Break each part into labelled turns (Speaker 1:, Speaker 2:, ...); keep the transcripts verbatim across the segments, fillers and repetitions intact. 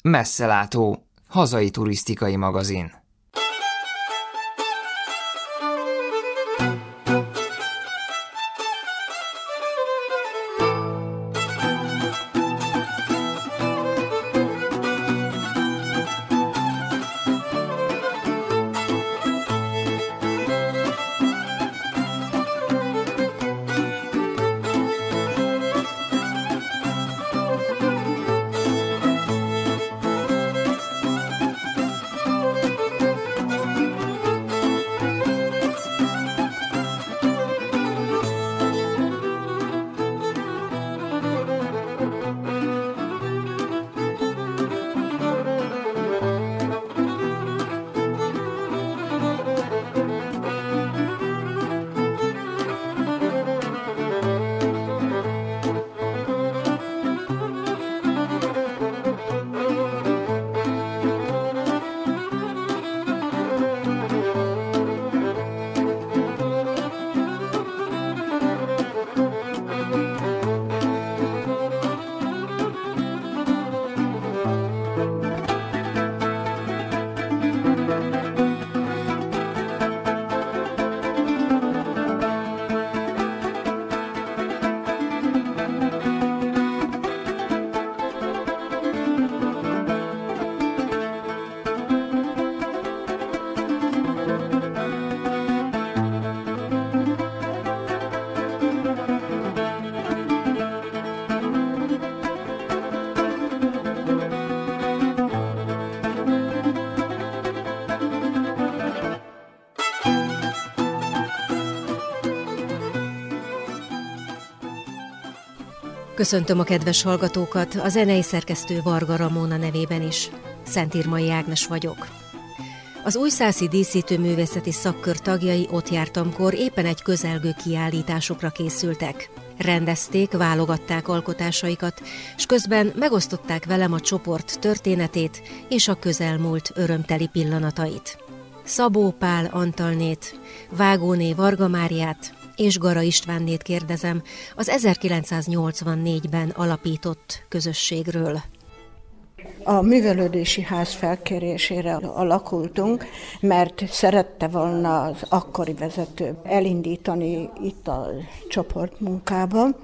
Speaker 1: Messzelátó, hazai turisztikai magazin.
Speaker 2: Köszöntöm a kedves hallgatókat, a zenei szerkesztő Varga Ramóna nevében is. Szentírmai Ágnes vagyok. Az újszászi díszítőművészeti szakkör tagjai ott jártamkor éppen egy közelgő kiállításokra készültek. Rendezték, válogatták alkotásaikat, és közben megosztották velem a csoport történetét és a közelmúlt örömteli pillanatait. Szabó Pál Antalnét, Vágóné Varga Máriát és Gara Istvánnét kérdezem az ezerkilencszáznyolcvannégyben alapított közösségről.
Speaker 3: A művelődési ház felkérésére alakultunk, mert szerette volna az akkori vezető elindítani itt a csoportmunkában,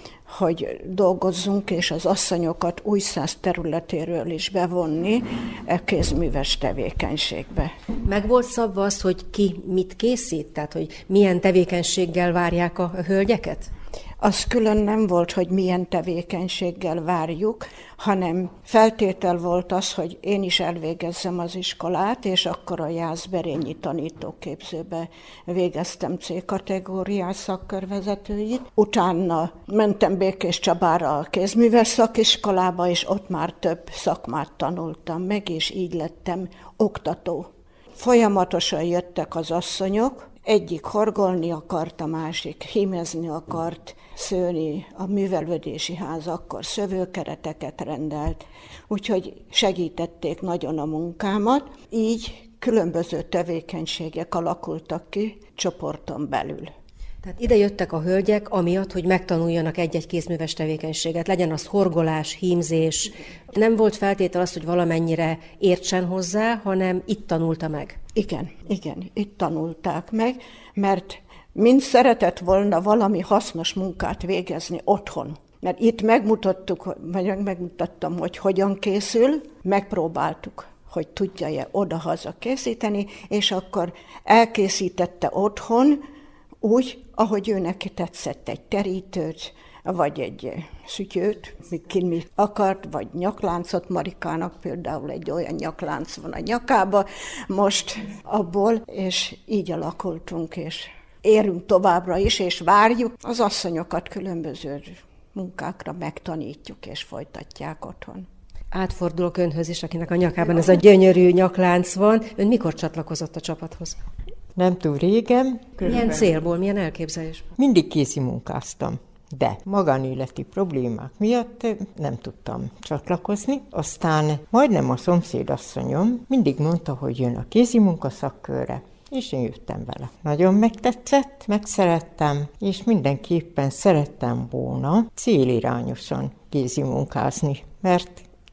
Speaker 3: hogy dolgozzunk, és az asszonyokat Újszász területéről is bevonni e kézműves tevékenységbe.
Speaker 2: Meg volt szabva az, hogy ki mit készít? Tehát, hogy milyen tevékenységgel várják a hölgyeket?
Speaker 3: Az külön nem volt, hogy milyen tevékenységgel várjuk, hanem feltétel volt az, hogy én is elvégezzem az iskolát, és akkor a Jászberényi tanítóképzőbe végeztem C-kategóriás szakkörvezetőit. Utána mentem Békés Csabára a kézműves szakiskolába, és ott már több szakmát tanultam meg, és így lettem oktató. Folyamatosan jöttek az asszonyok, egyik horgolni akart, a másik hímezni akart, szőni, a művelődési ház akkor szövőkereteket rendelt, úgyhogy segítették nagyon a munkámat. Így különböző tevékenységek alakultak ki csoporton belül.
Speaker 2: Tehát ide jöttek a hölgyek amiatt, hogy megtanuljanak egy-egy kézműves tevékenységet, legyen az horgolás, hímzés. Nem volt feltétel az, hogy valamennyire értsen hozzá, hanem itt tanulta meg.
Speaker 3: Igen, igen, itt tanulták meg, mert mind szeretett volna valami hasznos munkát végezni otthon. Mert itt megmutattuk, vagy megmutattam, hogy hogyan készül, megpróbáltuk, hogy tudja-e oda-haza készíteni, és akkor elkészítette otthon úgy, ahogy ő neki tetszett, egy terítőt, vagy egy szütyőt, ki mit akart, vagy nyakláncot. Marikának például egy olyan nyaklánc van a nyakába most abból, és így alakultunk, és érünk továbbra is, és várjuk az asszonyokat különböző munkákra, megtanítjuk, és folytatják otthon.
Speaker 2: Átfordulok önhöz is, akinek a nyakában ez a gyönyörű nyaklánc van. Ön mikor csatlakozott a csapathoz?
Speaker 4: Nem túl régen.
Speaker 2: Milyen célból, milyen elképzelésból?
Speaker 4: Mindig kézi munkáztam, de magánéleti problémák miatt nem tudtam csatlakozni. Aztán majdnem a szomszédasszonyom mindig mondta, hogy jön a kézi munka szakkörre, és én jöttem vele. Nagyon megtetszett, megszerettem, és mindenképpen szerettem volna célirányosan kézi munkázni, mert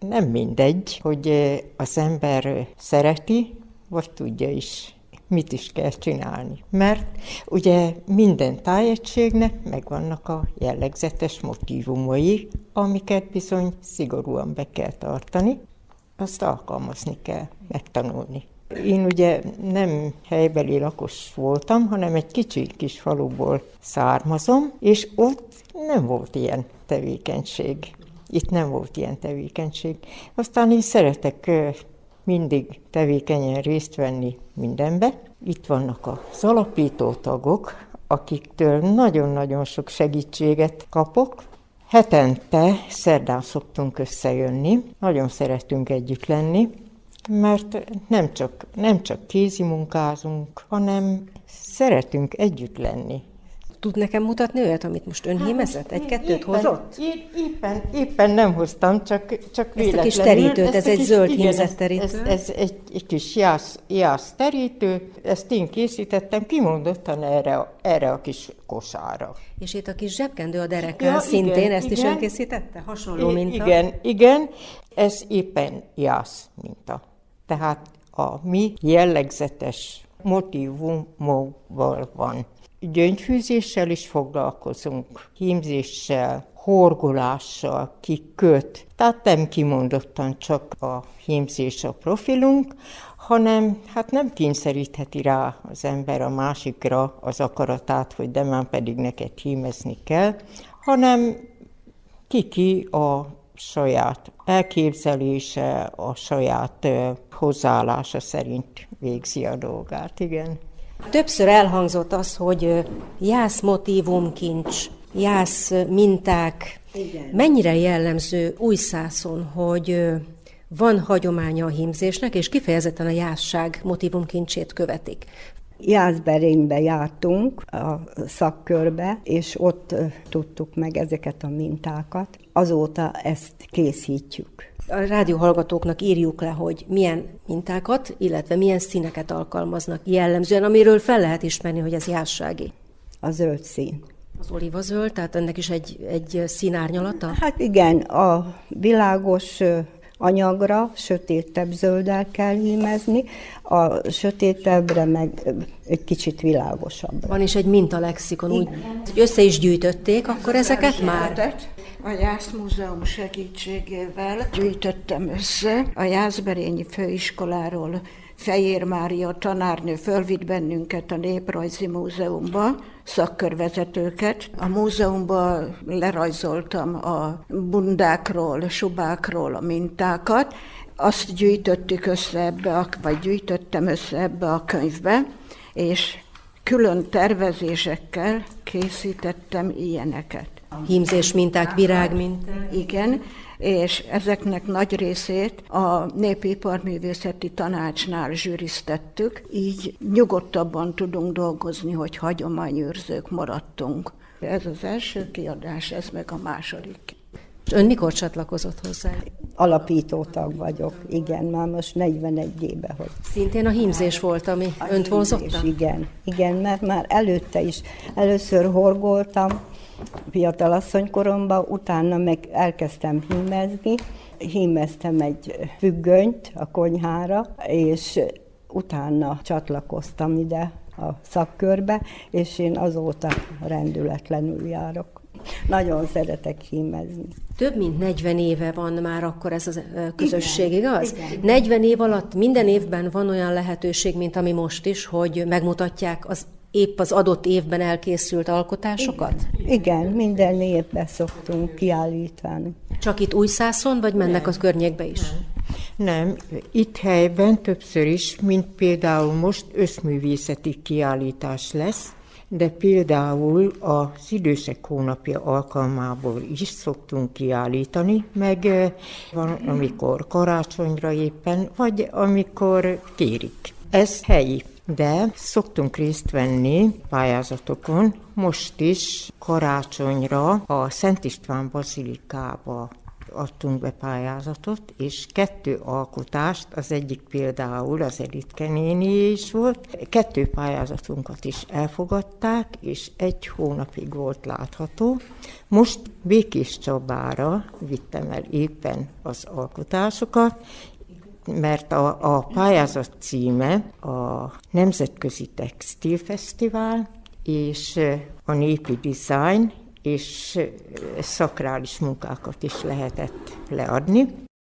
Speaker 4: nem mindegy, hogy az ember szereti, vagy tudja is, mit is kell csinálni. Mert ugye minden tájegységnek megvannak a jellegzetes motívumai, amiket bizony szigorúan be kell tartani, azt alkalmazni kell, megtanulni. Én ugye nem helybeli lakos voltam, hanem egy kicsi kis faluból származom, és ott nem volt ilyen tevékenység. Itt nem volt ilyen tevékenység. Aztán én szeretek mindig tevékenyen részt venni mindenbe. Itt vannak az alapító tagok, akiktől nagyon-nagyon sok segítséget kapok. Hetente szerdán szoktunk összejönni, nagyon szeretünk együtt lenni, mert nem csak, nem csak kézi munkázunk, hanem szeretünk együtt lenni.
Speaker 2: Tud nekem mutatni olyat, amit most ön hímezett? Egy-kettőt hozott?
Speaker 4: Éppen, éppen nem hoztam, csak, csak véletlenül.
Speaker 2: Ezt a kis terítőt, ez egy
Speaker 4: kis,
Speaker 2: zöld
Speaker 4: igen,
Speaker 2: hímzett terítő.
Speaker 4: Ez, ez, ez egy, egy kis jász, jász terítő, ezt én készítettem kimondottan erre, erre a kis kosára.
Speaker 2: És itt a kis zsebkendő a derekán
Speaker 4: ja,
Speaker 2: szintén,
Speaker 4: igen,
Speaker 2: ezt
Speaker 4: igen,
Speaker 2: is ön készítette? Hasonló
Speaker 4: I-
Speaker 2: minta?
Speaker 4: Igen, igen, ez éppen jász minta. Tehát a mi jellegzetes motívummal van. Gyöngyfűzéssel is foglalkozunk, hímzéssel, horgolással, ki köt. Tehát nem kimondottan csak a hímzés a profilunk, hanem hát nem kényszerítheti rá az ember a másikra az akaratát, hogy de már pedig neked hímezni kell, hanem ki-ki a saját elképzelése, a saját uh, hozzáállása szerint végzi a dolgát, igen.
Speaker 2: Többször elhangzott az, hogy jász motívumkincs, jász minták. Igen. Mennyire jellemző Újszászon, hogy van hagyománya a hímzésnek, és kifejezetten a jászság motívumkincsét követik?
Speaker 5: Jászberénybe jártunk a szakkörbe, és ott tudtuk meg ezeket a mintákat. Azóta ezt készítjük.
Speaker 2: A rádióhallgatóknak írjuk le, hogy milyen mintákat, illetve milyen színeket alkalmaznak jellemzően, amiről fel lehet ismerni, hogy ez jászsági.
Speaker 5: A zöld szín.
Speaker 2: Az olívazöld, tehát ennek is egy, egy színárnyalata?
Speaker 5: Hát igen, a világos anyagra sötétebb zölddel kell hímezni, a sötétebbre meg egy kicsit világosabb.
Speaker 2: Van is egy mintalexikon, úgy, hogy össze is gyűjtötték, akkor ezeket már?
Speaker 3: A Jászmúzeum segítségével gyűjtöttem össze. A Jászberényi Főiskoláról Fejér Mária tanárnő fölvitt bennünket a Néprajzi Múzeumba, szakkörvezetőket. A múzeumban lerajzoltam a bundákról, subákról a mintákat. Azt gyűjtöttük össze ebbe, a, vagy gyűjtöttem össze ebbe a könyvbe, és külön tervezésekkel készítettem ilyeneket.
Speaker 2: Hímzés minták, virágminták.
Speaker 3: Igen, és ezeknek nagy részét a Népiparművészeti Tanácsnál zsűriztettük, így nyugodtabban tudunk dolgozni, hogy hagyományőrzők maradtunk. Ez az első kiadás, ez meg a második.
Speaker 2: Ön mikor csatlakozott hozzá?
Speaker 5: Alapító tag vagyok, igen, már most negyvenegy éve. Hogy
Speaker 2: Szintén a hímzés volt, ami a önt vonzotta?
Speaker 5: Igen, igen, mert már előtte is először horgoltam, fiatalasszonykoromban, utána meg elkezdtem hímezni. Hímeztem egy függönyt a konyhára, és utána csatlakoztam ide a szakkörbe, és én azóta rendületlenül járok. Nagyon szeretek hímezni.
Speaker 2: Több mint negyven éve van már akkor ez a közösség,
Speaker 5: igen,
Speaker 2: igaz?
Speaker 5: Igen.
Speaker 2: negyven év alatt minden évben van olyan lehetőség, mint ami most is, hogy megmutatják az épp az adott évben elkészült alkotásokat?
Speaker 5: Igen, igen, minden évben szoktunk kiállítani.
Speaker 2: Csak itt Újszászon, vagy mennek az környékbe is?
Speaker 4: Nem, itt helyben többször is, mint például most összművészeti kiállítás lesz, de például az idősek hónapja alkalmából is szoktunk kiállítani, meg van, amikor karácsonyra éppen, vagy amikor kérik. Ez helyi. De szoktunk részt venni pályázatokon, most is karácsonyra a Szent István Bazilikába adtunk be pályázatot, és kettő alkotást, az egyik például az Elitke nénié is volt, kettő pályázatunkat is elfogadták, és egy hónapig volt látható. Most Békés Csabára vittem el éppen az alkotásokat, mert a, a pályázat címe a Nemzetközi Textilfesztivál és a népi design, és szakrális munkákat is lehetett leadni.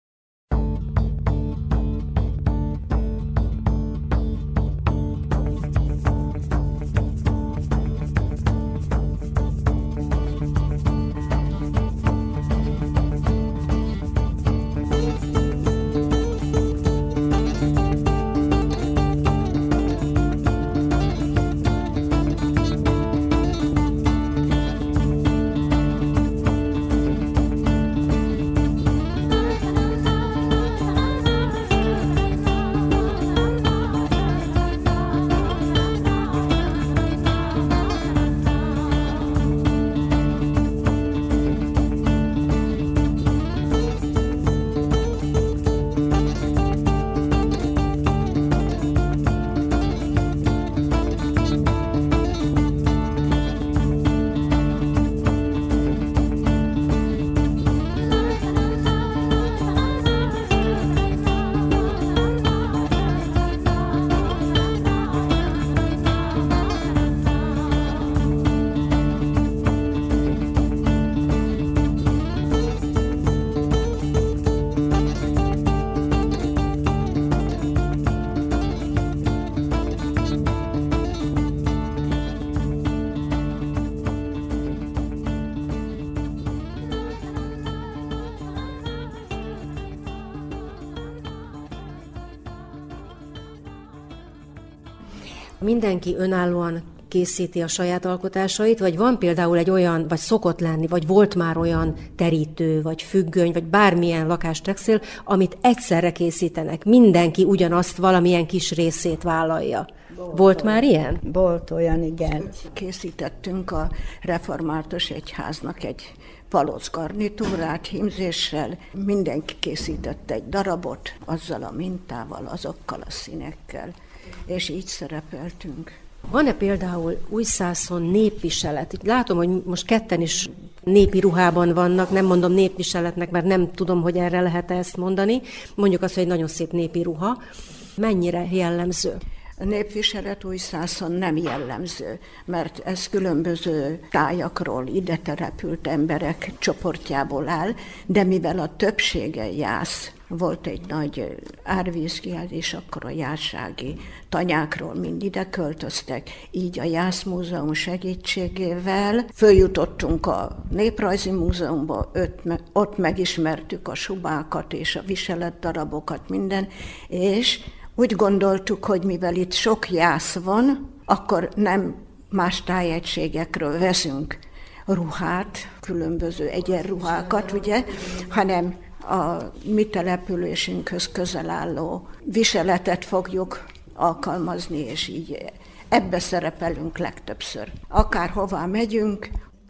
Speaker 2: Mindenki önállóan készíti a saját alkotásait, vagy van például egy olyan, vagy szokott lenni, vagy volt már olyan terítő, vagy függöny, vagy bármilyen lakástextil, amit egyszerre készítenek. Mindenki ugyanazt, valamilyen kis részét vállalja. Volt, volt már ilyen?
Speaker 5: Volt olyan, igen.
Speaker 3: Készítettünk a református egyháznak egy palocgarnitúrát hímzéssel. Mindenki készített egy darabot azzal a mintával, azokkal a színekkel, és így szerepeltünk.
Speaker 2: Van-e például Újszászon népviselet? Látom, hogy most ketten is népi ruhában vannak, nem mondom népviseletnek, mert nem tudom, hogy erre lehet ezt mondani. Mondjuk azt, hogy egy nagyon szép népi ruha. Mennyire jellemző?
Speaker 3: A népviselet Újszászon nem jellemző, mert ez különböző tájakról ide települt emberek csoportjából áll, de mivel a többsége jász, volt egy nagy árvízkiállás, akkor a jászsági tanyákról mind ide költöztek, így a Jász Múzeum segítségével följutottunk a Néprajzi Múzeumba, ott megismertük a subákat és a viseletdarabokat, minden, és úgy gondoltuk, hogy mivel itt sok jász van, akkor nem más tájegységekről veszünk ruhát, különböző egyenruhákat, ugye, hanem a mi településünkhöz közel álló viseletet fogjuk alkalmazni, és így ebbe szerepelünk legtöbbször. Akárhová megyünk.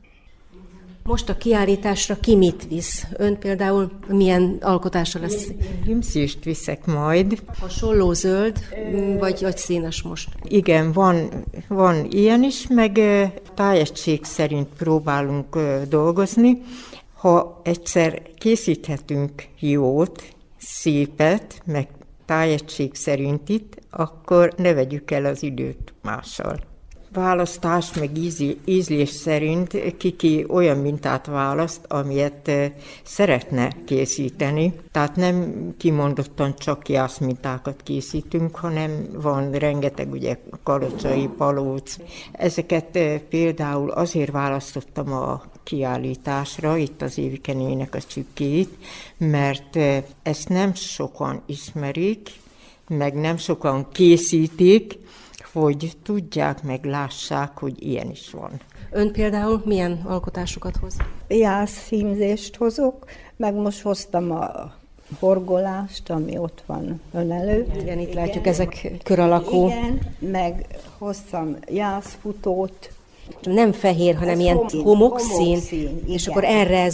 Speaker 2: Most a kiállításra ki mit visz? Ön például milyen alkotása lesz?
Speaker 4: Hímzést viszek majd.
Speaker 2: Hasonló zöld, vagy, vagy színes most?
Speaker 4: Igen, van, van ilyen is, meg tájegység szerint próbálunk dolgozni. Ha egyszer készíthetünk jót, szépet, meg tájegység szerint itt, akkor ne vegyük el az időt mással. Választás meg ízi, ízlés szerint kiki olyan mintát választ, amilyet szeretne készíteni. Tehát nem kimondottan csak jász mintákat készítünk, hanem van rengeteg ugye kalocsai, palóc. Ezeket például azért választottam a kiállításra, itt az Évikenének a csipkéit, mert ezt nem sokan ismerik, meg nem sokan készítik, hogy tudják, meg lássák, hogy ilyen is van.
Speaker 2: Ön például milyen alkotásokat hoz?
Speaker 5: Jászhímzést hozok, meg most hoztam a horgolást, ami ott van ön előtt.
Speaker 2: Igen, itt igen. Látjuk, ezek kör alakú.
Speaker 5: Igen, meg hoztam jászfutót.
Speaker 2: Nem fehér, hanem ez ilyen homokszín, homokszín és akkor erre ez a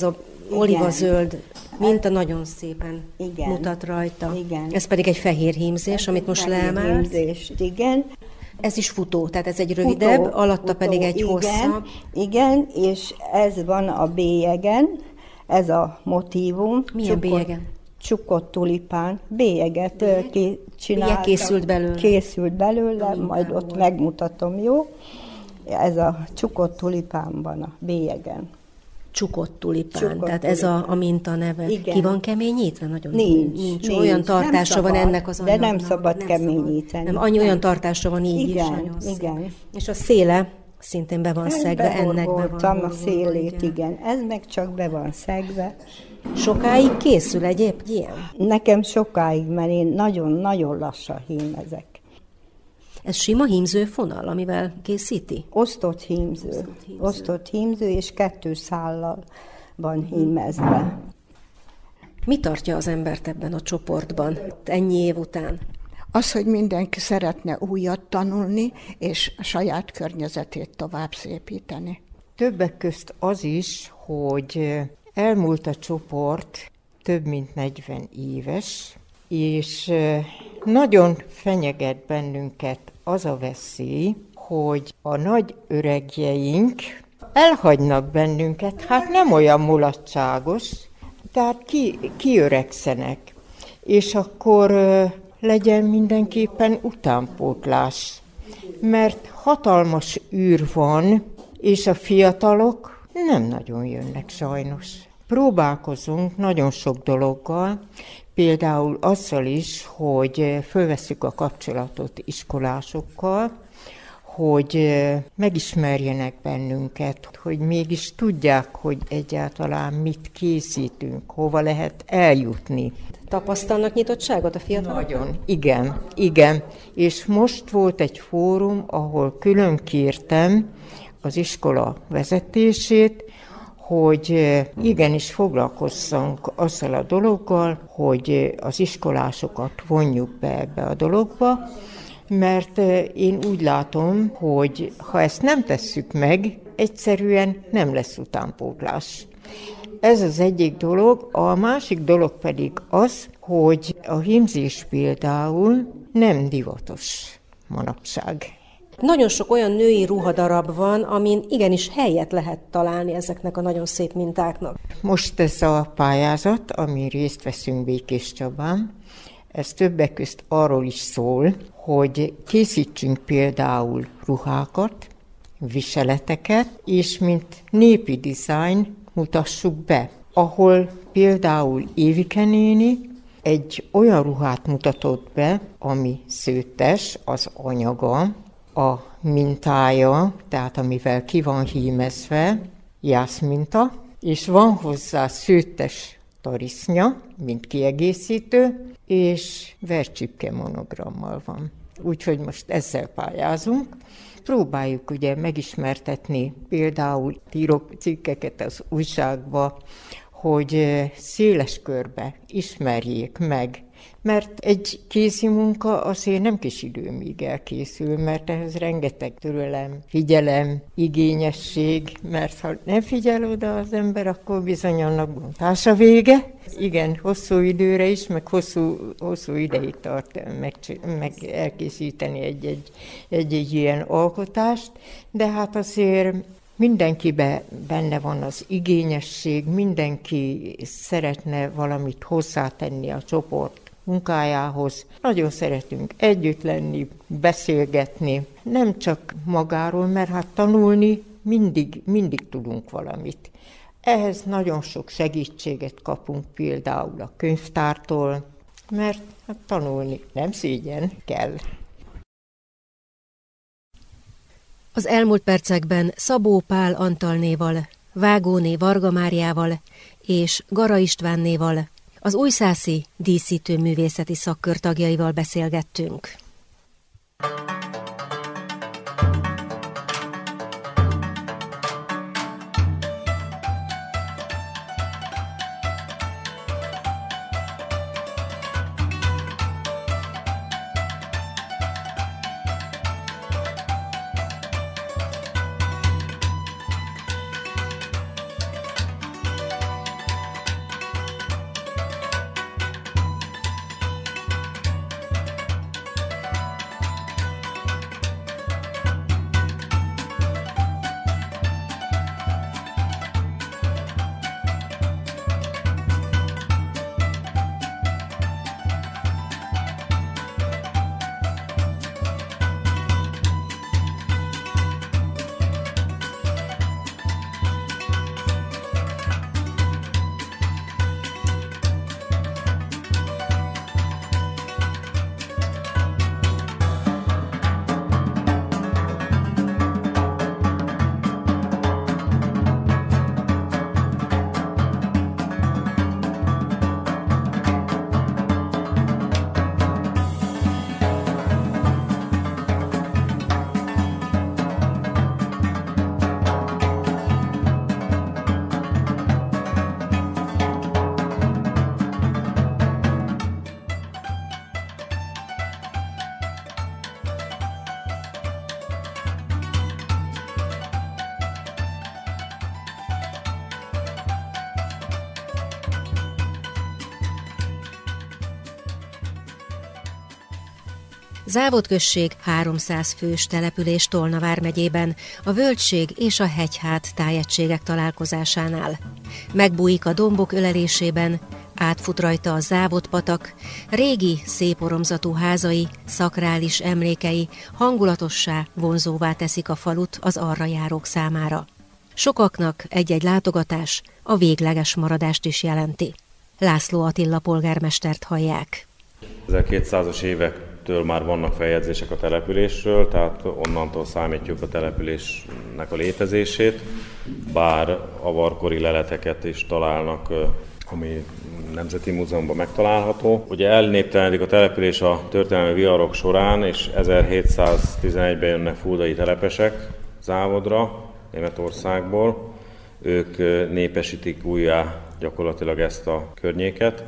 Speaker 2: olivazöld minta nagyon szépen
Speaker 5: igen.
Speaker 2: mutat rajta.
Speaker 5: Igen.
Speaker 2: Ez pedig egy fehér hímzés, amit most leemált.
Speaker 5: Hímzés, igen.
Speaker 2: Ez is futó, tehát ez egy rövidebb, futó, alatta futó, pedig egy
Speaker 5: igen,
Speaker 2: hosszabb.
Speaker 5: Igen, és ez van a bélyegen, ez a motívum.
Speaker 2: Milyen csukott, bélyegen?
Speaker 5: Csukott tulipán. Bélyeget csináltam.
Speaker 2: készült belőle.
Speaker 5: Készült belőle, majd ott volt. Megmutatom, jó? Ez a csukott tulipánban a bélyegen.
Speaker 2: Csukott tulipán,
Speaker 5: Csukott
Speaker 2: tehát
Speaker 5: tulipán.
Speaker 2: Ez a, a minta neve.
Speaker 5: Igen.
Speaker 2: Ki van keményítve? Nagyon
Speaker 5: nincs,
Speaker 2: nincs.
Speaker 5: nincs.
Speaker 2: Olyan tartása
Speaker 5: szabad,
Speaker 2: van ennek az anyagnak.
Speaker 5: De nem szabad nem keményíteni.
Speaker 2: Nem, annyi olyan tartása van így
Speaker 5: igen,
Speaker 2: is. Nagyon
Speaker 5: igen.
Speaker 2: Szép. És a széle szintén be van
Speaker 5: Én
Speaker 2: szegve, ennek be van
Speaker 5: a szélét, ugye? Igen. Ez meg csak be van szegve.
Speaker 2: Sokáig készül egyéb ilyen?
Speaker 5: Nekem sokáig, mert én nagyon-nagyon lassan hímezek.
Speaker 2: Ez sima hímző fonal, amivel készíti?
Speaker 5: Osztott hímző. Osztott hímző, Osztott hímző és kettő szállal van hímezve.
Speaker 2: Mi tartja az embert ebben a csoportban ennyi év után?
Speaker 3: Az, hogy mindenki szeretne újat tanulni, és a saját környezetét tovább szépíteni.
Speaker 4: Többek közt az is, hogy elmúlt a csoport több mint negyven éves, és nagyon fenyeget bennünket az a veszély, hogy a nagy öregjeink elhagynak bennünket, hát nem olyan mulatságos, tehát ki, kiöregszenek, és akkor legyen mindenképpen utánpótlás, mert hatalmas űr van, és a fiatalok nem nagyon jönnek sajnos. Próbálkozunk nagyon sok dologgal, például azzal is, hogy fölvesszük a kapcsolatot iskolásokkal, hogy megismerjenek bennünket, hogy mégis tudják, hogy egyáltalán mit készítünk, hova lehet eljutni.
Speaker 2: Tapasztalnak nyitottságot a fiatalok?
Speaker 4: Nagyon, igen, igen. És most volt egy fórum, ahol külön kértem az iskola vezetését, hogy igenis foglalkozzunk azzal a dologgal, hogy az iskolásokat vonjuk be ebbe a dologba, mert én úgy látom, hogy ha ezt nem tesszük meg, egyszerűen nem lesz utánpótlás. Ez az egyik dolog, a másik dolog pedig az, hogy a hímzés például nem divatos manapság.
Speaker 2: Nagyon sok olyan női ruhadarab van, amin igenis helyet lehet találni ezeknek a nagyon szép mintáknak.
Speaker 4: Most ez a pályázat, amin részt veszünk Békéscsabán, ez többek közt arról is szól, hogy készítsünk például ruhákat, viseleteket, és mint népi dizájn mutassuk be, ahol például Évike néni egy olyan ruhát mutatott be, ami szőttes, az anyaga, a mintája, tehát amivel ki van hímezve, jászminta, és van hozzá szőttes tarisznya, mint kiegészítő, és vercsipke monogrammal van. Úgyhogy most ezzel pályázunk. Próbáljuk ugye megismertetni, például írok cikkeket az újságba, hogy széles körbe ismerjék meg, mert egy kézi munka azért nem kis idő, míg elkészül, mert ehhez rengeteg türelem, figyelem, igényesség, mert ha nem figyel oda az ember, akkor bizony annak bontása vége. Igen, hosszú időre is, meg hosszú, hosszú ideig tart meg, meg elkészíteni egy-egy, egy-egy ilyen alkotást, de hát azért mindenkiben benne van az igényesség, mindenki szeretne valamit hozzátenni a csoport munkájához. Nagyon szeretünk együtt lenni, beszélgetni, nem csak magáról, mert hát tanulni mindig, mindig tudunk valamit. Ehhez nagyon sok segítséget kapunk például a könyvtártól, mert hát tanulni nem szégyen, kell.
Speaker 2: Az elmúlt percekben Szabó Pál Antalnéval, Vágóné Varga Máriával és Gara Istvánnéval, az újszászi díszítő művészeti szakkör tagjaival beszélgettünk. Závod község háromszáz fős település Tolna vármegyében, a Völgység és a Hegyhát tájegységek találkozásánál. Megbújik a dombok ölelésében, átfut rajta a Závod patak, régi, szép oromzatú házai, szakrális emlékei hangulatossá, vonzóvá teszik a falut az arra járók számára. Sokaknak egy-egy látogatás a végleges maradást is jelenti. László Attila polgármestert hallják.
Speaker 6: ezerkétszázas évektől már vannak feljegyzések a településről, tehát onnantól számítjuk a településnek a létezését, bár a varkori leleteket is találnak, ami Nemzeti Múzeumban megtalálható. Ugye elnéptelenedik a település a történelmi viharok során, és ezerhétszáztizenegyben jönnek fuldai telepesek Závodra, Németországból. Ők népesítik újjá gyakorlatilag ezt a környéket.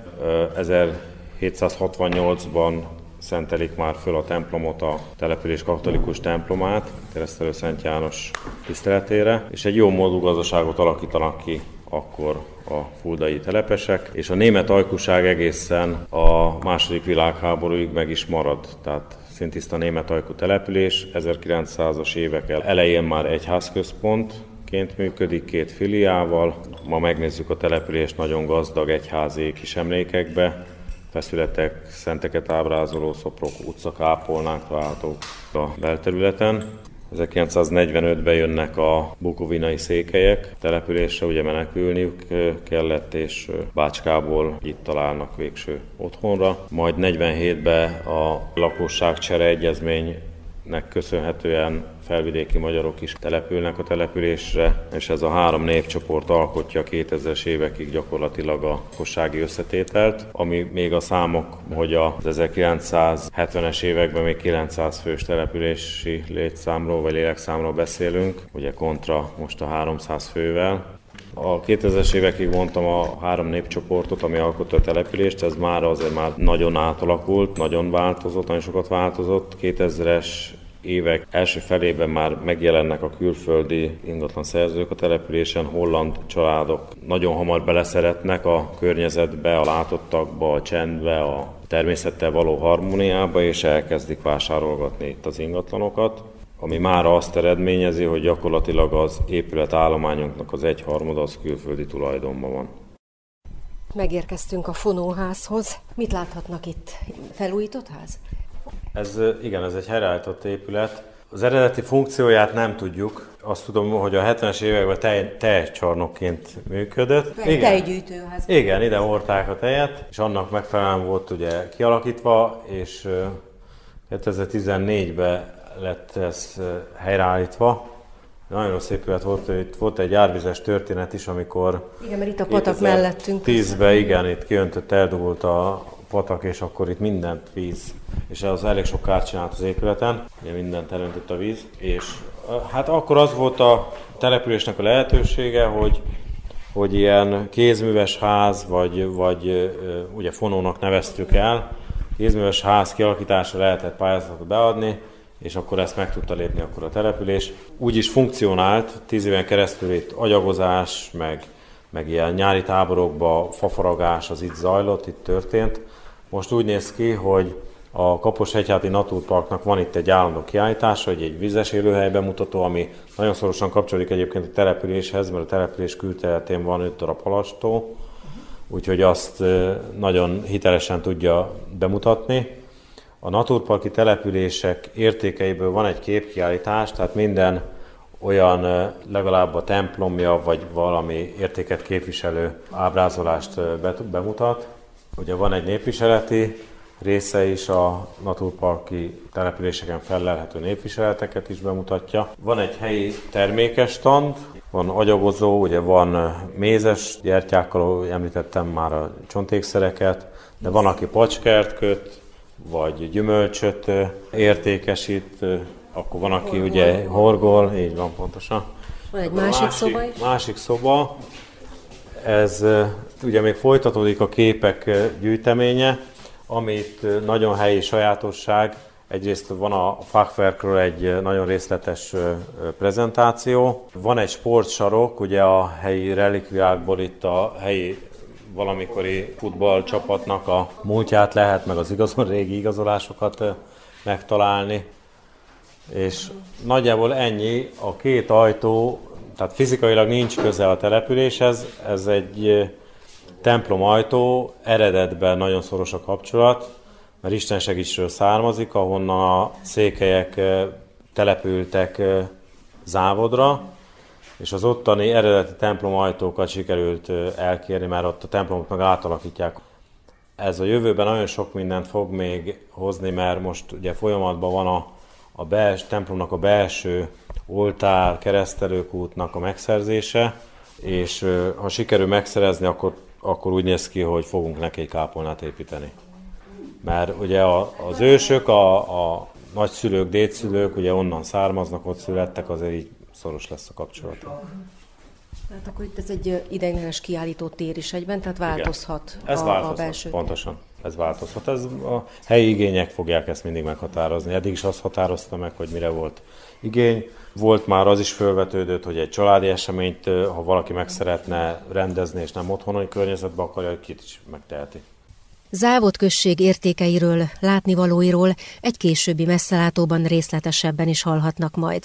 Speaker 6: ezerhétszázhatvannyolcban szentelik már föl a templomot, a település katolikus templomát, Keresztelő Szent János tiszteletére, és egy jó módú gazdaságot alakítanak ki akkor a fuldai telepesek, és a német ajkúság egészen a második világháborúig meg is marad. Tehát szintiszta német ajkú település, ezerkilencszázas évek elején már egyházközpontként működik, két filiával. Ma megnézzük a települést, nagyon gazdag egyházi kis emlékekbe, feszületek, szenteket ábrázoló szoprok, utcakápolnák találhatók a belterületen. ezerkilencszáznegyvenötben jönnek a bukovinai székelyek településre, ugye menekülniük kellett, és Bácskából itt találnak végső otthonra. Majd negyvenhétben a lakosságcsere egyezménynek köszönhetően felvidéki magyarok is települnek a településre, és ez a három népcsoport alkotja a kétezres évekig gyakorlatilag a lakossági összetételt, ami még a számok, hogy az ezerkilencszázhetvenes években még kilencszáz fős települési létszámról vagy lélekszámról beszélünk, ugye kontra most a háromszáz fővel. A kétezres évekig mondtam a három népcsoportot, ami alkotta a települést, ez már azért már nagyon átalakult, nagyon változott, nagyon sokat változott. kétezres évek első felében már megjelennek a külföldi ingatlan szerzők a településen, holland családok nagyon hamar beleszeretnek a környezetbe, a látottakba, a csendbe, a természettel való harmóniába, és elkezdik vásárolgatni itt az ingatlanokat, ami már azt eredményezi, hogy gyakorlatilag az épületállományunknak az egyharmada az külföldi tulajdonban van.
Speaker 2: Megérkeztünk a fonóházhoz. Mit láthatnak itt? Felújított ház?
Speaker 6: Ez igen, ez egy helyreállított épület. Az eredeti funkcióját nem tudjuk. Azt tudom, hogy a hetvenes években tej, tejcsarnokként működött.
Speaker 2: Tej, tejgyűjtőház.
Speaker 6: Igen, ide hordták a tejet, és annak megfelelően volt ugye kialakítva, és kétezer-tizennégyben lett ez helyreállítva. Nagyon szép épület volt, itt volt egy árvizes történet is, amikor...
Speaker 2: Igen, mert itt a patak mellettünk.
Speaker 6: tízben, igen, itt kiöntött, eldugult a patak, és akkor itt mindent víz, és az elég sok kárt csinált az épületen, ugye mindent elöntött a víz, és hát akkor az volt a településnek a lehetősége, hogy, hogy ilyen kézműves ház, vagy, vagy ugye fonónak neveztük el, kézműves ház kialakításra lehetett pályázatot beadni, és akkor ezt meg tudta lépni akkor a település. Úgy is funkcionált, tíz éven keresztül itt agyagozás, meg, meg ilyen nyári táborokba fafaragás az itt zajlott, itt történt. Most úgy néz ki, hogy a Kaposhegyháti Naturparknak van itt egy állandó kiállítása, egy, egy vízes élőhely bemutató, ami nagyon szorosan kapcsolódik egyébként a településhez, mert a település külterületén van öt darab halastó, úgyhogy azt nagyon hitelesen tudja bemutatni. A naturparki települések értékeiből van egy képkiállítás, tehát minden olyan legalább a templomja, vagy valami értéket képviselő ábrázolást bemutat. Ugye van egy népviseleti része is, a naturparki településeken fellelhető népviseleteket is bemutatja. Van egy helyi termékes stand, van agyagozó, ugye van mézes gyertyákkal, említettem már a csontékszereket, de van, aki pacskert köt, vagy gyümölcsöt értékesít, akkor van, aki horgol, ugye horgol, így van pontosan.
Speaker 2: Van egy másik, másik szoba is?
Speaker 6: Másik szoba, ez ugye még folytatódik a képek gyűjteménye, amit nagyon helyi sajátosság. Egyrészt van a Fachwerkről egy nagyon részletes prezentáció. Van egy sportsarok, ugye a helyi relikviákból itt a helyi valamikori futballcsapatnak a múltját lehet, meg az igazol, régi igazolásokat megtalálni, és nagyjából ennyi, a két ajtó, tehát fizikailag nincs köze a településhez, ez egy templom ajtó, eredetben nagyon szoros a kapcsolat, mert Isten segítsről származik, ahonnan a székelyek települtek Závodra, és az ottani eredeti templom ajtókat sikerült elkérni, mert ott a templomot meg átalakítják. Ez a jövőben nagyon sok mindent fog még hozni, mert most ugye folyamatban van a, a bels, templomnak a belső oltár, keresztelőkútnak a megszerzése, és ha sikerül megszerezni, akkor, akkor úgy néz ki, hogy fogunk neki egy kápolnát építeni. Mert ugye a, az ősök, a, a nagyszülők, dédszülők, ugye onnan származnak, ott születtek, azért így szoros lesz a kapcsolat.
Speaker 2: Tehát akkor itt ez egy ideiglenes kiállító tér is egyben, tehát változhat.
Speaker 6: Igen. Ez
Speaker 2: a,
Speaker 6: változhat,
Speaker 2: a belső
Speaker 6: pontosan. Ez változhat. Ez a helyi igények fogják ezt mindig meghatározni. Eddig is azt határozta meg, hogy mire volt igény. Volt már az is felvetődött, hogy egy családi eseményt, ha valaki meg szeretne rendezni, és nem otthoni környezetben akarja, hogy kit is megteheti.
Speaker 2: Závod község értékeiről, látnivalóiról egy későbbi messzelátóban részletesebben is hallhatnak majd.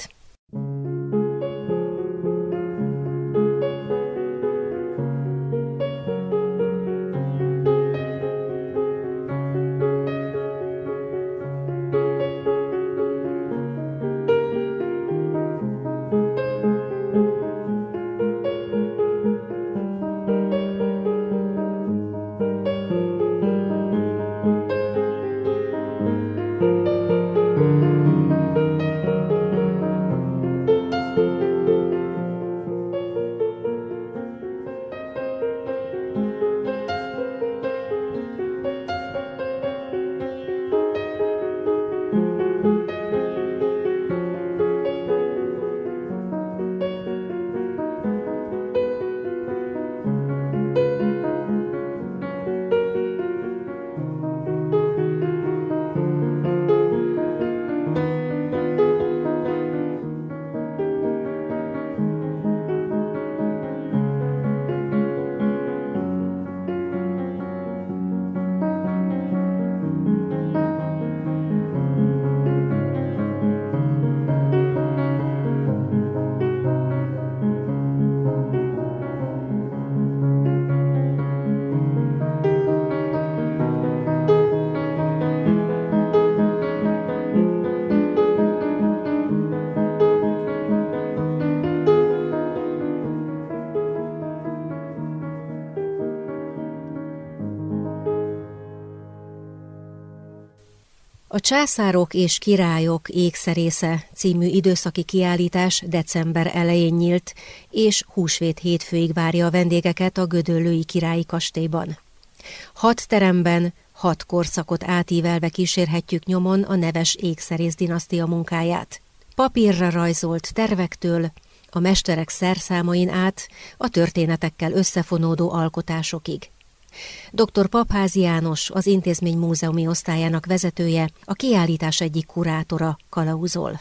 Speaker 2: A Császárok és királyok ékszerésze című időszaki kiállítás december elején nyílt, és húsvét hétfőig várja a vendégeket a gödöllői királyi kastélyban. Hat teremben, hat korszakot átívelve kísérhetjük nyomon a neves ékszerész dinasztia munkáját. Papírra rajzolt tervektől, a mesterek szerszámain át, a történetekkel összefonódó alkotásokig. doktor Papházi János, az intézmény múzeumi osztályának vezetője, a kiállítás egyik kurátora kalauzol.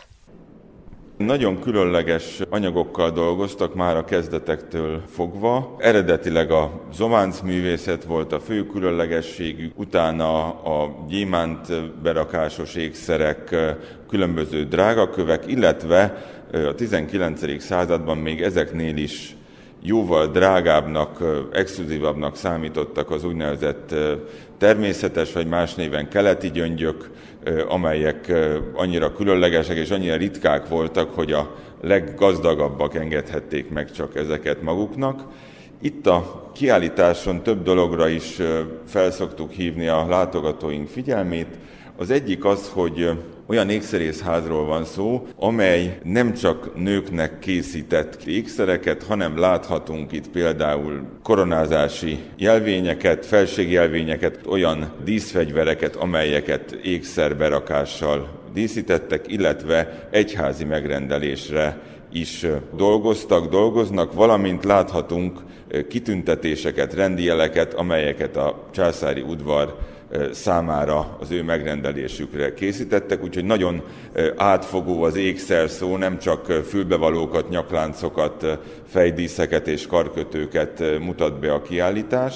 Speaker 7: Nagyon különleges anyagokkal dolgoztak már a kezdetektől fogva. Eredetileg a zománcművészet volt a fő különlegességük, utána a gyémánt berakásos ékszerek, különböző drágakövek, illetve a tizenkilencedik században még ezeknél is jóval drágábbnak, exkluzívabbnak számítottak az úgynevezett természetes, vagy más néven keleti gyöngyök, amelyek annyira különlegesek és annyira ritkák voltak, hogy a leggazdagabbak engedhették meg csak ezeket maguknak. Itt a kiállításon több dologra is felszoktuk hívni a látogatóink figyelmét. Az egyik az, hogy olyan ékszerészházról van szó, amely nem csak nőknek készített ékszereket, hanem láthatunk itt például koronázási jelvényeket, felségjelvényeket, olyan díszfegyvereket, amelyeket ékszerberakással díszítettek, illetve egyházi megrendelésre is dolgoztak, dolgoznak, valamint láthatunk kitüntetéseket, rendijeleket, amelyeket a császári udvar számára az ő megrendelésükre készítettek, úgyhogy nagyon átfogó az ékszer szó, nem csak fülbevalókat, nyakláncokat, fejdíszeket és karkötőket mutat be a kiállítás.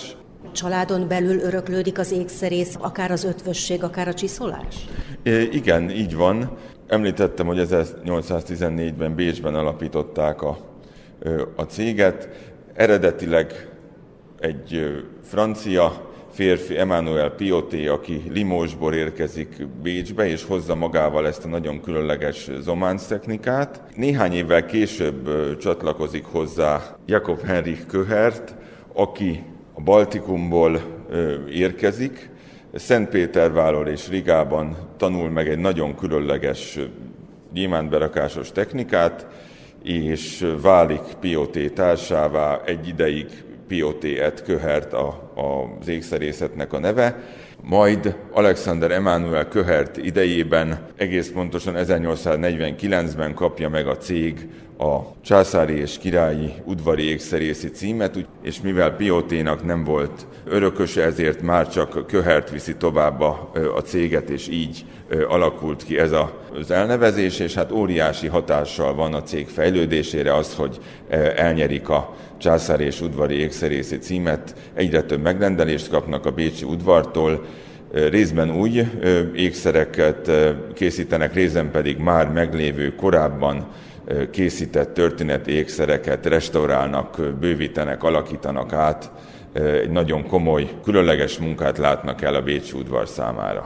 Speaker 2: családon belül öröklődik az ékszerész, akár az ötvösség, akár a csiszolás?
Speaker 7: É, igen, így van. Említettem, hogy ezernyolcszáztizennégyben Bécsben alapították a, a céget. Eredetileg egy francia férfi, Emmanuel Pioté, aki Limogesból érkezik Bécsbe, és hozza magával ezt a nagyon különleges zománc technikát. Néhány évvel később csatlakozik hozzá Jakob Henrik Köhert, aki a Baltikumból érkezik, Szentpéterváron és Rigában tanul meg egy nagyon különleges gyémántberakásos technikát, és válik Pioté társává, egy ideig Pioté et Köhert a, a, az ékszerészetnek a neve, majd Alexander Emmanuel Köhert idejében, egész pontosan ezernyolcszáznegyvenkilencben kapja meg a cég a császári és királyi udvari ékszerészi címet, és mivel Pioténak nem volt örököse, ezért már csak Köhert viszi tovább a, a céget, és így alakult ki ez az elnevezés, és hát óriási hatással van a cég fejlődésére az, hogy elnyerik a császári és udvari ékszerészi címet, egyre több megrendelést kapnak a bécsi udvartól, részben új ékszereket készítenek, részben pedig már meglévő, korábban készített történeti ékszereket restaurálnak, bővítenek, alakítanak át. Egy nagyon komoly, különleges munkát látnak el a bécsi udvar számára.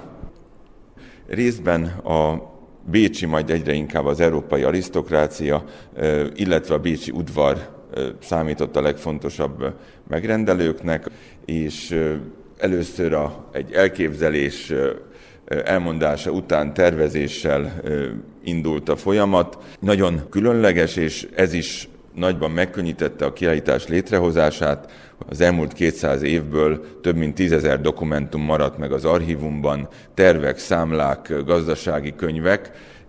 Speaker 7: Részben a bécsi, majd egyre inkább az európai arisztokrácia, illetve a bécsi udvar számított a legfontosabb megrendelőknek, és először a, egy elképzelés elmondása után tervezéssel indult a folyamat. Nagyon különleges, és ez is nagyban megkönnyítette a kiállítás létrehozását. Az elmúlt kétszáz évből több mint tízezer dokumentum maradt meg az archívumban, tervek, számlák, gazdasági könyvek,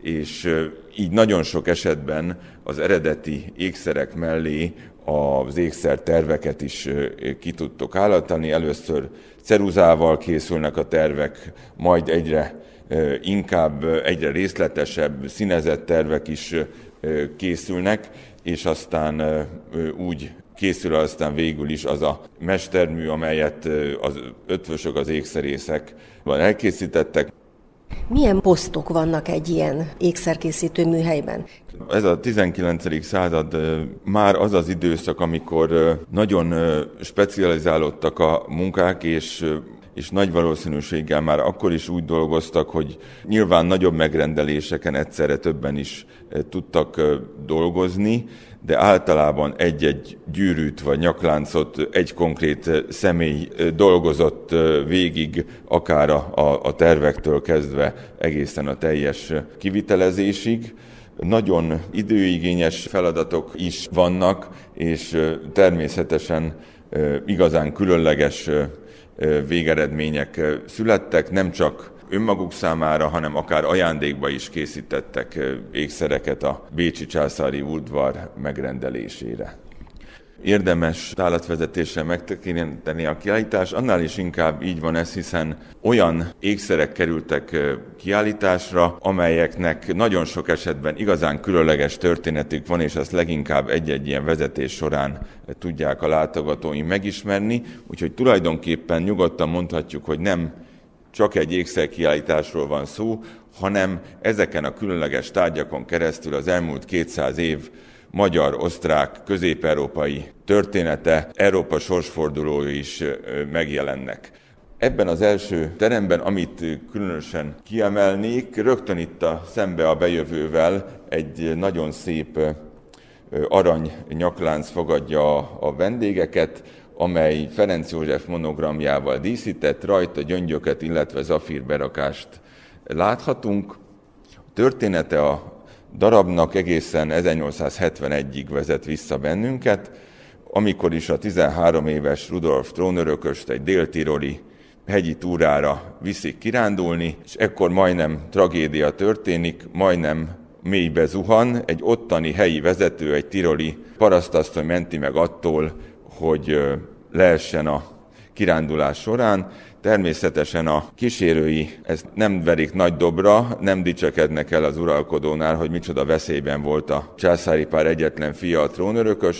Speaker 7: és így nagyon sok esetben az eredeti ékszerek mellé az ékszerterveket is ki tudtok állítani. Először ceruzával készülnek a tervek, majd egyre inkább, egyre részletesebb, színezett tervek is készülnek, és aztán úgy készül aztán végül is az a mestermű, amelyet az ötvösök, az ékszerészek elkészítettek.
Speaker 2: Milyen posztok vannak egy ilyen ékszerkészítő műhelyben?
Speaker 7: Ez a tizenkilencedik század már az az időszak, amikor nagyon specializálódtak a munkák, és és nagy valószínűséggel már akkor is úgy dolgoztak, hogy nyilván nagyobb megrendeléseken egyszerre többen is tudtak dolgozni, de általában egy-egy gyűrűt vagy nyakláncot egy konkrét személy dolgozott végig, akár a, a tervektől kezdve egészen a teljes kivitelezésig. Nagyon időigényes feladatok is vannak, és természetesen igazán különleges végeredmények születtek, nem csak önmaguk számára, hanem akár ajándékba is készítettek ékszereket a bécsi császári udvar megrendelésére. Érdemes tálatvezetéssel megtekinteni a kiállítás, annál is inkább így van ez, hiszen olyan ékszerek kerültek kiállításra, amelyeknek nagyon sok esetben igazán különleges történetük van, és ezt leginkább egy-egy ilyen vezetés során tudják a látogatóink megismerni, úgyhogy tulajdonképpen nyugodtan mondhatjuk, hogy nem csak egy ékszerkiállításról van szó, hanem ezeken a különleges tárgyakon keresztül az elmúlt kétszáz év magyar, osztrák, közép-európai története, Európa sorsfordulói is megjelennek. Ebben az első teremben, amit különösen kiemelnék, rögtön itt a szembe a bejövővel egy nagyon szép arany nyaklánc fogadja a vendégeket, amely Ferenc József monogramjával díszített, rajta gyöngyöket, illetve zafírberakást láthatunk. A története a darabnak egészen ezernyolcszázhetvenegyig vezet vissza bennünket, amikor is a tizenhárom éves Rudolf trónörököst egy déltiroli hegyi túrára viszik kirándulni, és ekkor majdnem tragédia történik, majdnem mélybe zuhan, egy ottani helyi vezető, egy tiroli parasztasszony menti meg attól, hogy leessen a kirándulás során. Természetesen a kísérői ezt nem verik nagy dobra, nem dicsekednek el az uralkodónál, hogy micsoda veszélyben volt a császári pár egyetlen fia, a trónörökös.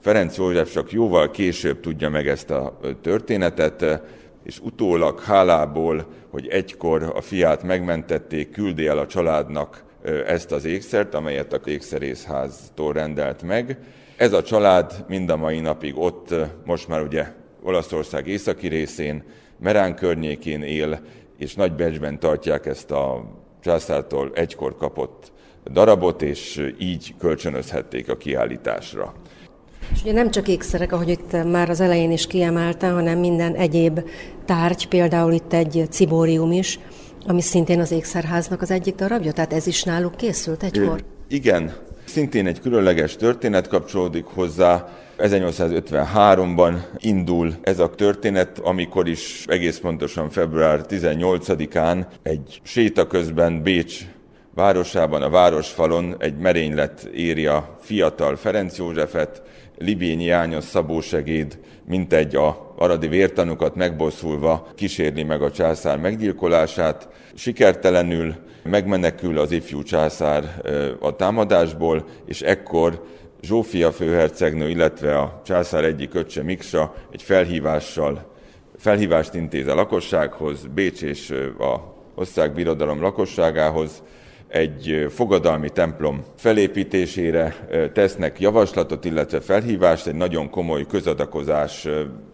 Speaker 7: Ferenc József csak jóval később tudja meg ezt a történetet, és utólag hálából, hogy egykor a fiát megmentették, küldi el a családnak ezt az ékszert, amelyet a ékszerészháztól rendelt meg. Ez a család mind a mai napig ott, most már ugye Olaszország északi részén, Merán környékén él, és Nagybecsben tartják ezt a császártól egykor kapott darabot, és így kölcsönözhették a kiállításra.
Speaker 2: És ugye nem csak ékszerek, ahogy itt már az elején is kiemelte, hanem minden egyéb tárgy, például itt egy cibórium is, ami szintén az ékszerháznak az egyik darabja, tehát ez is náluk készült egykor?
Speaker 7: Igen, szintén egy különleges történet kapcsolódik hozzá. ezernyolcszázötvenháromban indul ez a történet, amikor is egész pontosan február tizennyolcadikán egy séta közben Bécs városában, a városfalon egy merénylet éri a fiatal Ferenc Józsefet, Libényi János Szabó segéd, mintegy a aradi vértanúkat megbosszulva kísérli meg a császár meggyilkolását. Sikertelenül megmenekül az ifjú császár a támadásból, és ekkor Zsófia főhercegnő, illetve a császár egyik öccse Miksa egy felhívással, felhívást intéz a lakossághoz, Bécs és a osztrák-birodalom lakosságához, egy fogadalmi templom felépítésére tesznek javaslatot, illetve felhívást, egy nagyon komoly közadakozás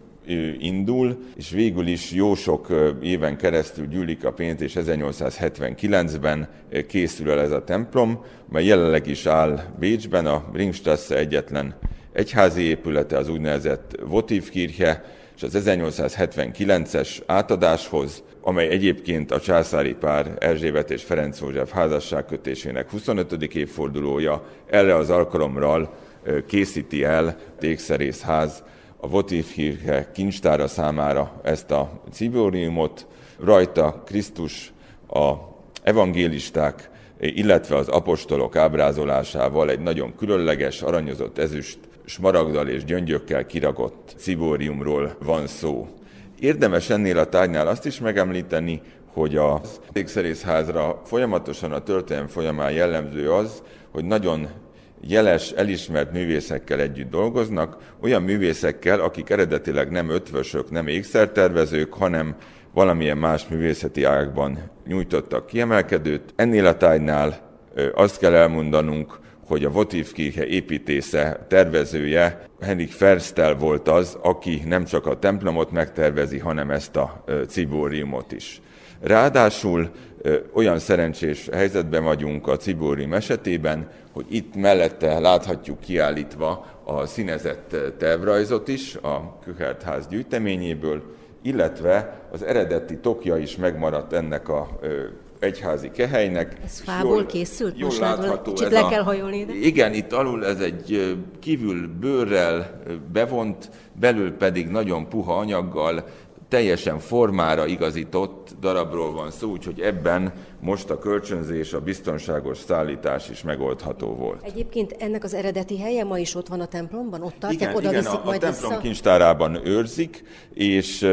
Speaker 7: indul, és végül is jó sok éven keresztül gyűlik a pénz, és ezernyolcszázhetvenkilencben készül el ez a templom, mely jelenleg is áll Bécsben, a Ringstrasse egyetlen egyházi épülete, az úgynevezett Votivkirche, és az ezernyolcszázhetvenkilences átadáshoz, amely egyébként a császári pár Erzsébet és Ferenc József házasságkötésének huszonötödik évfordulója, erre az alkalommal készíti el az ékszerészház a Votivkirche kincstára számára ezt a cibóriumot. Rajta Krisztus, a evangélisták, illetve az apostolok ábrázolásával egy nagyon különleges, aranyozott ezüst, smaragddal és gyöngyökkel kiragott cibóriumról van szó. Érdemes ennél a tárgynál azt is megemlíteni, hogy az ékszerészházra folyamatosan a történelem folyamán jellemző az, hogy nagyon jeles, elismert művészekkel együtt dolgoznak, olyan művészekkel, akik eredetileg nem ötvösök, nem ékszertervezők, hanem valamilyen más művészeti ágban nyújtottak kiemelkedőt. Ennél a tárgynál azt kell elmondanunk, hogy a Votivkirche építésze, tervezője Henrik Ferstel volt az, aki nem csak a templomot megtervezi, hanem ezt a cibóriumot is. Ráadásul olyan szerencsés helyzetben vagyunk a cibórium esetében, hogy itt mellette láthatjuk kiállítva a színezett tervrajzot is a Küchert-ház gyűjteményéből, illetve az eredeti tokja is megmaradt ennek a egyházi kehelynek.
Speaker 2: Ez fából jól, készült?
Speaker 7: Jól
Speaker 2: most
Speaker 7: látható.
Speaker 2: Kicsit le kell hajolni ide.
Speaker 7: Igen, itt alul ez egy kívül bőrrel bevont, belül pedig nagyon puha anyaggal, teljesen formára igazított darabról van szó, úgyhogy ebben most a kölcsönzés, a biztonságos szállítás is megoldható volt.
Speaker 2: Egyébként ennek az eredeti helye ma is ott van a templomban? Ott tartják,
Speaker 7: igen,
Speaker 2: oda
Speaker 7: igen,
Speaker 2: viszik
Speaker 7: a,
Speaker 2: majd
Speaker 7: a templom
Speaker 2: vissza?
Speaker 7: kincstárában őrzik, és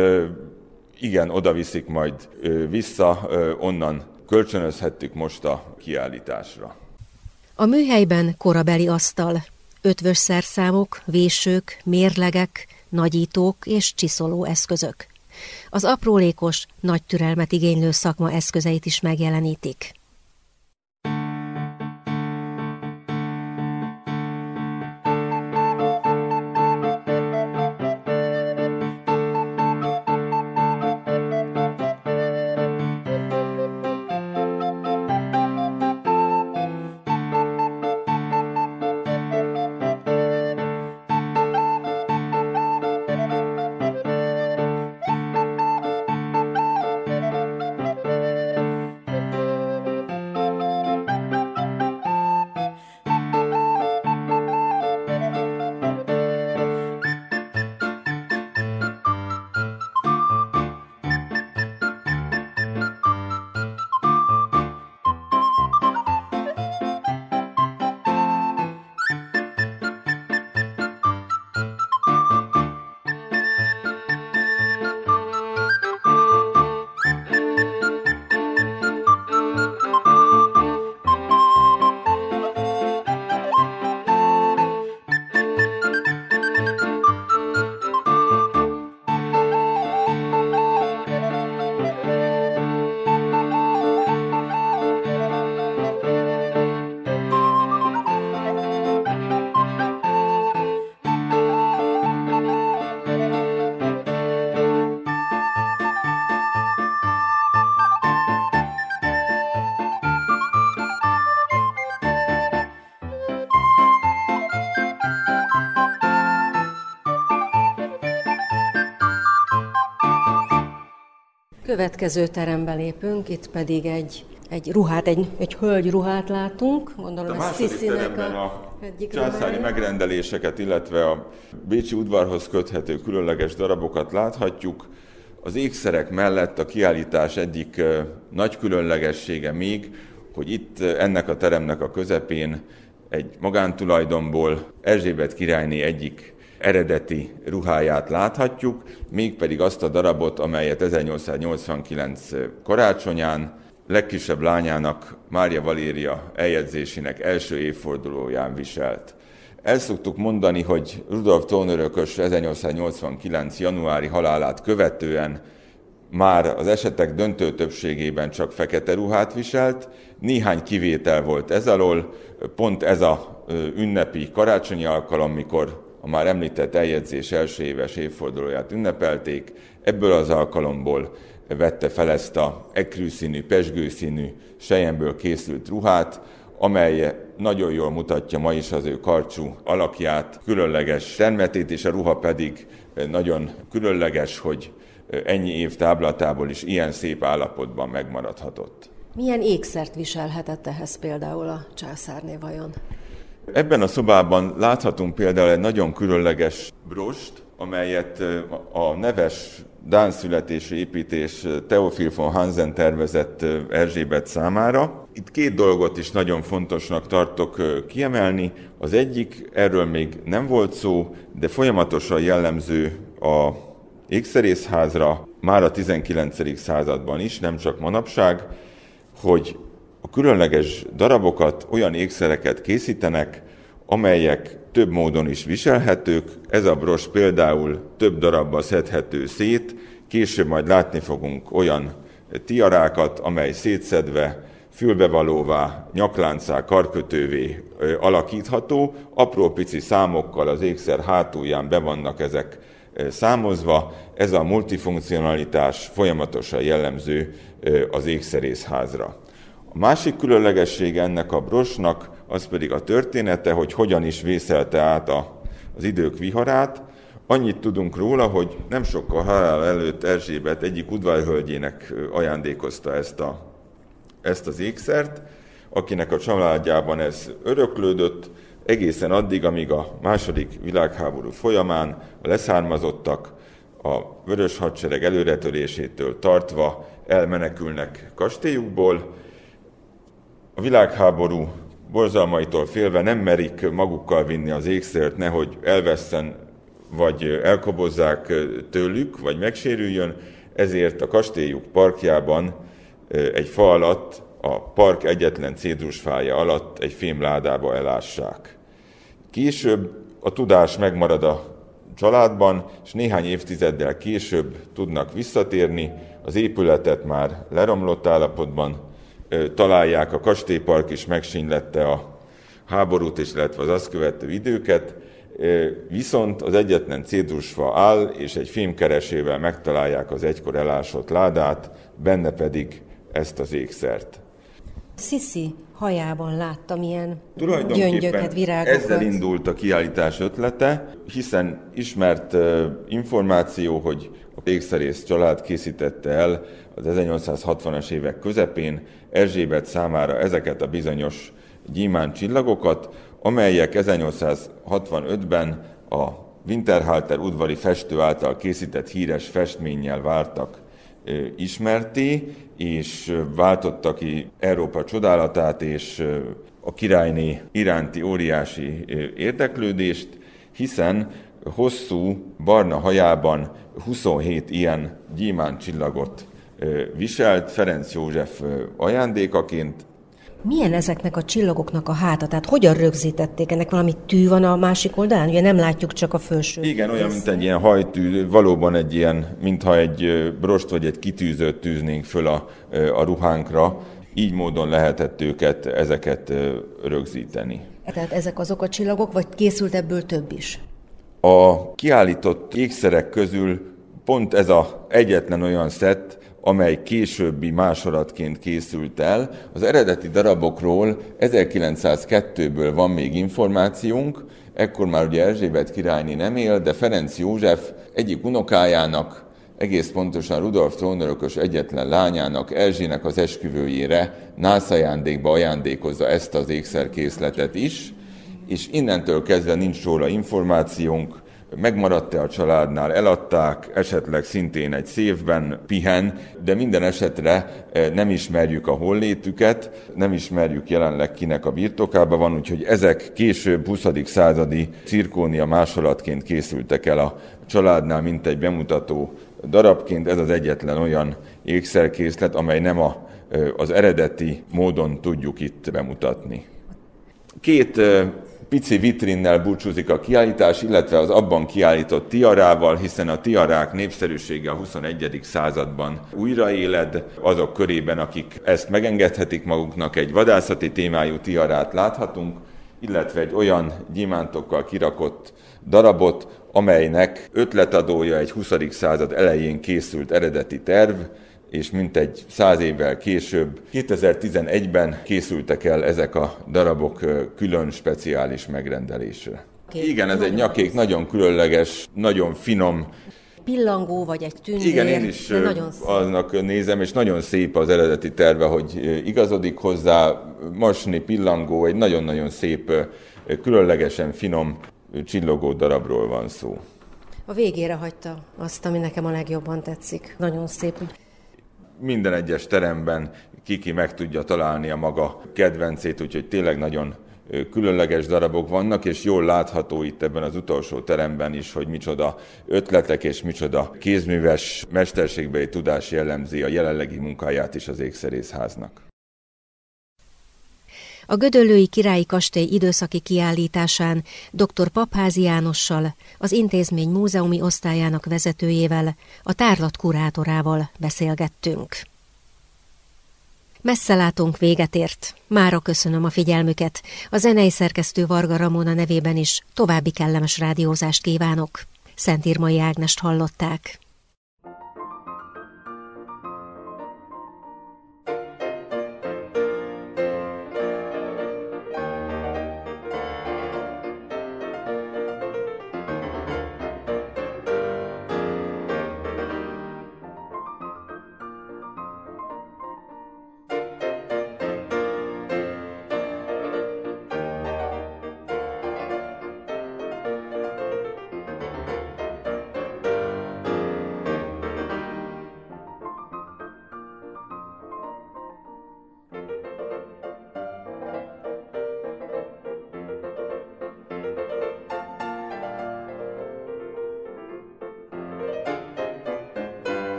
Speaker 7: igen, oda viszik majd vissza, onnan kölcsönözhettük most a kiállításra.
Speaker 2: A műhelyben korabeli asztal, ötvös szerszámok, vésők, mérlegek, nagyítók és csiszoló eszközök. Az aprólékos, nagy türelmet igénylő szakma eszközeit is megjelenítik. Következő terembe lépünk, itt pedig egy, egy ruhát, egy, egy hölgy ruhát látunk. Gondolom,
Speaker 7: a
Speaker 2: ez
Speaker 7: második
Speaker 2: Szissinek
Speaker 7: teremben
Speaker 2: a,
Speaker 7: a
Speaker 2: egyik
Speaker 7: császári
Speaker 2: ruhája.
Speaker 7: megrendeléseket, illetve a bécsi udvarhoz köthető különleges darabokat láthatjuk. Az ékszerek mellett a kiállítás egyik nagy különlegessége még, hogy itt ennek a teremnek a közepén egy magántulajdonból Erzsébet királyné egyik eredeti ruháját láthatjuk, mégpedig azt a darabot, amelyet ezernyolcszáznyolcvankilenc karácsonyán legkisebb lányának, Mária Valéria eljegyzésének első évfordulóján viselt. El szoktuk mondani, hogy Rudolf trónörökös ezernyolcszáznyolcvankilenc januári halálát követően már az esetek döntő többségében csak fekete ruhát viselt, néhány kivétel volt ez alól, pont ez a ünnepi karácsonyi alkalom, mikor a már említett eljegyzés első éves évfordulóját ünnepelték, ebből az alkalomból vette fel ezt a ekrűszínű, pezsgőszínű, selyemből készült ruhát, amely nagyon jól mutatja ma is az ő karcsú alakját, különleges termetét, és a ruha pedig nagyon különleges, hogy ennyi év táblatából is ilyen szép állapotban megmaradhatott.
Speaker 2: Milyen ékszert viselhetett ehhez például a császárné vajon?
Speaker 7: Ebben a szobában láthatunk például egy nagyon különleges brost, amelyet a neves dán születésű építés Theophil von Hansen tervezett Erzsébet számára. Itt két dolgot is nagyon fontosnak tartok kiemelni. Az egyik, erről még nem volt szó, de folyamatosan jellemző a ékszerészházra, már a tizenkilencedik században is, nem csak manapság, hogy a különleges darabokat, olyan ékszereket készítenek, amelyek több módon is viselhetők. Ez a bros például több darabba szedhető szét, később majd látni fogunk olyan tiarákat, amely szétszedve fülbevalóvá, nyakláncá, karkötővé alakítható. Apró pici számokkal az ékszer hátulján be vannak ezek számozva. Ez a multifunkcionalitás folyamatosan jellemző az ékszerészházra. A másik különlegessége ennek a brosnak az pedig a története, hogy hogyan is vészelte át a, az idők viharát. Annyit tudunk róla, hogy nem sokkal halál előtt Erzsébet egyik udvarhölgyének ajándékozta ezt, a, ezt az ékszert, akinek a családjában ez öröklődött, egészen addig, amíg a második világháború folyamán a leszármazottak a Vörös Hadsereg előretörésétől tartva elmenekülnek kastélyukból. A világháború borzalmaitól félve nem merik magukkal vinni az ékszert, nehogy elvesszen, vagy elkobozzák tőlük, vagy megsérüljön, ezért a kastélyuk parkjában egy fa alatt, a park egyetlen cédrusfája alatt egy fémládába elássák. Később a tudás megmarad a családban, és néhány évtizeddel később tudnak visszatérni, az épületet már leromlott állapotban találják, a kastélypark is megsínylette a háborút, és illetve az azt követő időket, viszont az egyetlen cédrusfa áll, és egy fémkeresével megtalálják az egykor elásott ládát, benne pedig ezt az ékszert.
Speaker 2: Sissi hajában láttam ilyen gyöngyöket, virágokat.
Speaker 7: Ezzel indult a kiállítás ötlete, hiszen ismert uh, információ, hogy a ékszerész család készítette el az ezernyolcszázhatvanas évek közepén Erzsébet számára ezeket a bizonyos gyémánt csillagokat, amelyek ezernyolcszázhatvanötben a Winterhalter udvari festő által készített híres festménnyel váltak ismerté, és váltotta ki Európa csodálatát és a királyné iránti óriási érdeklődést, hiszen hosszú barna hajában huszonhét ilyen gyémánt csillagot viselt Ferenc József ajándékaként.
Speaker 2: Milyen ezeknek a csillagoknak a háta? Tehát hogyan rögzítették? Ennek valami tű van a másik oldalán? Ugye nem látjuk csak a felső.
Speaker 7: Igen, olyan, mint egy ilyen hajtű, valóban egy ilyen, mintha egy brost vagy egy kitűzőt tűznénk föl a, a ruhánkra. Így módon lehetett őket, ezeket rögzíteni.
Speaker 2: Tehát ezek azok a csillagok, vagy készült ebből több is?
Speaker 7: A kiállított ékszerek közül pont ez az egyetlen olyan szett, amely későbbi másolatként készült el. Az eredeti darabokról ezerkilencszázkettőből van még információnk, ekkor már ugye Erzsébet királyné nem él, de Ferenc József egyik unokájának egész pontosan Rudolf trónörökös egyetlen lányának, Erzsének az esküvőjére nászajándékba ajándékozza ezt az ékszerkészletet is, és innentől kezdve nincs róla információnk, megmaradt-e a családnál, eladták, esetleg szintén egy széfben pihen, de minden esetre nem ismerjük a hollétüket, nem ismerjük jelenleg kinek a birtokában van, úgyhogy ezek később huszadik századi cirkónia másolatként készültek el a családnál, mint egy bemutató darabként. Ez az egyetlen olyan ékszerkészlet, amely nem a, az eredeti módon tudjuk itt bemutatni. Két pici vitrinnel búcsúzik a kiállítás, illetve az abban kiállított tiarával, hiszen a tiarák népszerűsége a huszonegyedik században újraéled. Azok körében, akik ezt megengedhetik maguknak, egy vadászati témájú tiarát láthatunk, illetve egy olyan gyémántokkal kirakott darabot, amelynek ötletadója egy huszadik század elején készült eredeti terv, és mintegy száz évvel később, kétezer-tizenegyben készültek el ezek a darabok külön speciális megrendelésre. Kék. Igen, ez egy nyakék, nagyon különleges, nagyon finom.
Speaker 2: Pillangó vagy egy tündér.
Speaker 7: Igen, én is aznak nézem, és nagyon szép az eredeti terve, hogy igazodik hozzá. Masni pillangó, egy nagyon-nagyon szép, különlegesen finom, csillogó darabról van szó.
Speaker 2: A végére hagyta azt, ami nekem a legjobban tetszik. Nagyon szép.
Speaker 7: Minden egyes teremben kiki meg tudja találni a maga kedvencét, úgyhogy tényleg nagyon különleges darabok vannak, és jól látható itt ebben az utolsó teremben is, hogy micsoda ötletek és micsoda kézműves mesterségbeli tudás jellemzi a jelenlegi munkáját is az ékszerészháznak.
Speaker 2: A Gödöllői Királyi Kastély időszaki kiállításán dr. Papházi Jánossal, az intézmény múzeumi osztályának vezetőjével, a tárlat kurátorával beszélgettünk. Messzelátónk véget ért. Mára köszönöm a figyelmüket. A zenei szerkesztő Varga Ramona nevében is további kellemes rádiózást kívánok. Szentírmai Ágnest hallották.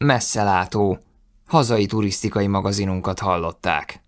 Speaker 1: Messzelátó, hazai turisztikai magazinunkat hallották.